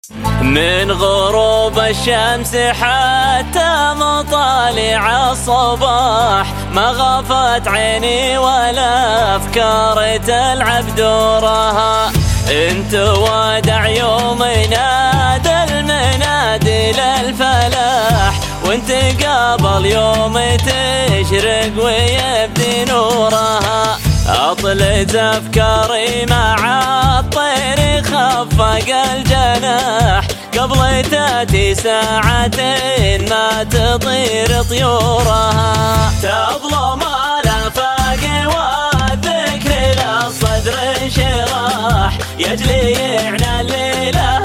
من غروب الشمس حتى مطالع الصباح ما غفت عيني ولا أفكار تلعب دورها. انت ودع يوم نادى المنادي للفلاح، وانت قبل يوم تشرق ويبدي نورها. أطلت أفكاري مع الطير خفق الجناح، قبل تأتي ساعتين ما تطير طيورها. تظلم الآفاق والذكر للصدر انشراح، يجلي يعنى الليلة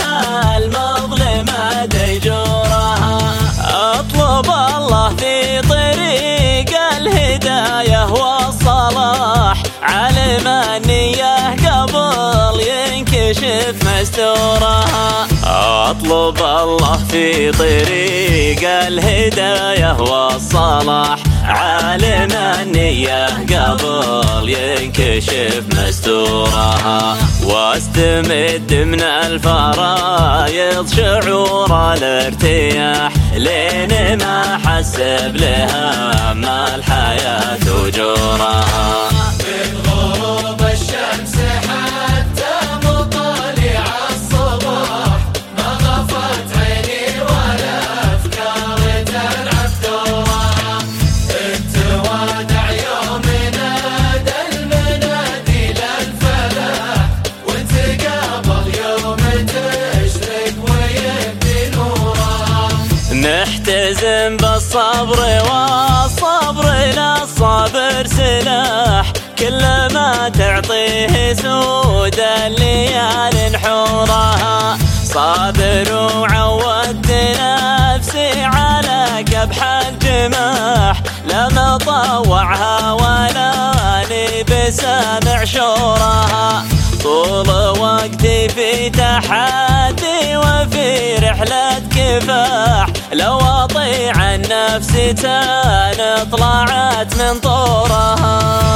المظلمة ديجورها. أطلب الله في طريق الهداية والصلاح، علم النية قبل ينكشف مستورها. أطلب الله في طريق الهداية والصلاح، عالم النية قبل ينكشف مستورها. واستمد من الفرايض شعور الارتياح، لين ما حسب لها ما الحياة وجورها. من غروب الشمس حتى مطالع الصباح ما غفت عيني ولا أفكار تلعب دورها. انت ودع يوم نادى المنادي للفلاح، وانت قبل يوم تشرق ويبدي نورها. نحتزم بالصبر والصبر للصابر سلاح، كل ما تعطيه سود الليالي نحورها. صابر وعودت نفسي على كبح الجماح، لا مطوعها ولا لي بسامع شورها. طول وقتي في تحدي وفي رحلة كفاح، لو أطيع النفس تان طلعت من طورها.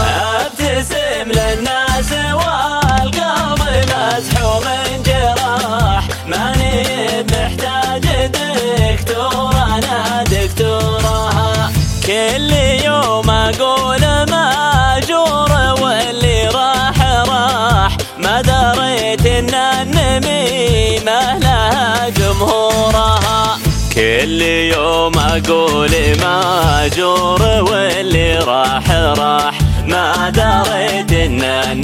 أبتسم للناس والقلب مسحوم من جراح، ماني محتاج دكتور أنا دكتورها. كل يوم أقول ماجور واللي راح راح، ما دريت إن النميمة لها جمهورها. كل يوم أقول ماجور واللي راح راح، ما دريت إن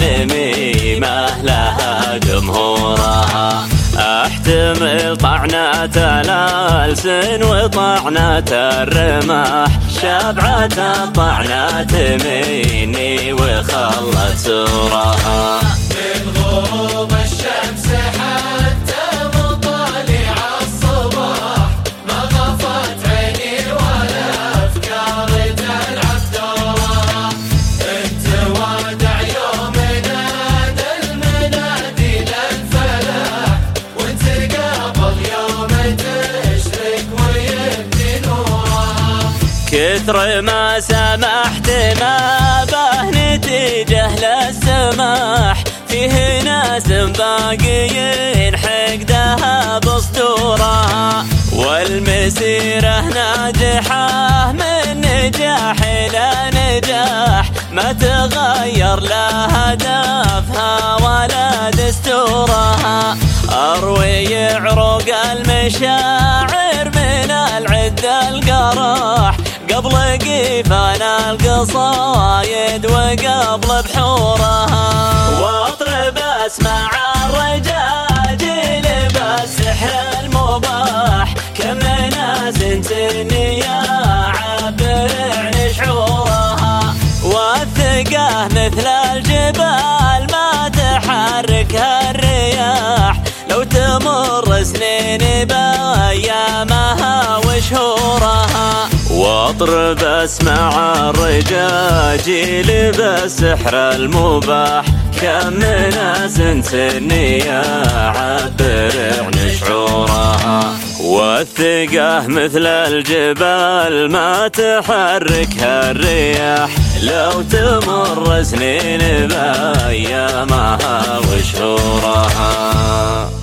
النميمة لها جمهورها. أحتمل طعنات الألسن وطعنات الرماح، شبعت الطعنات مني وخلت سورها. من غروب الشمس حتى مطالع الصباح ما غفت عيني ولا أفكار تلعب دورها. انت ودع يوم نادى المنادي للفلاح، وانت قبل يوم تشرق ويبدي نورها. كثر ما سمحت ما به نتيجه للسماح، فيه ناس باقيين حقدها بصدورها. والمسيرة ناجحة من نجاح إلى نجاح، ما تغير لا هدفها ولا دستورها. أروي عروق المشاعر من العد القراح، قبل قيفان القصايد وقبل بحورها. واطرب اسمع الرجاجيل بالسحر المباح، كم ناس تنيا عبر عن شعورها. والثقة مثل الجبال ما تحركها الرياح، لو تمر سنين بأيامها وشهورها. واطرب اسمع الرجاجيل بالسحر المباح، كم ناس تنيا عبر عن شعورها. والثقة مثل الجبال ما تحركها الرياح، لو تمر سنين بأيامها وشهورها.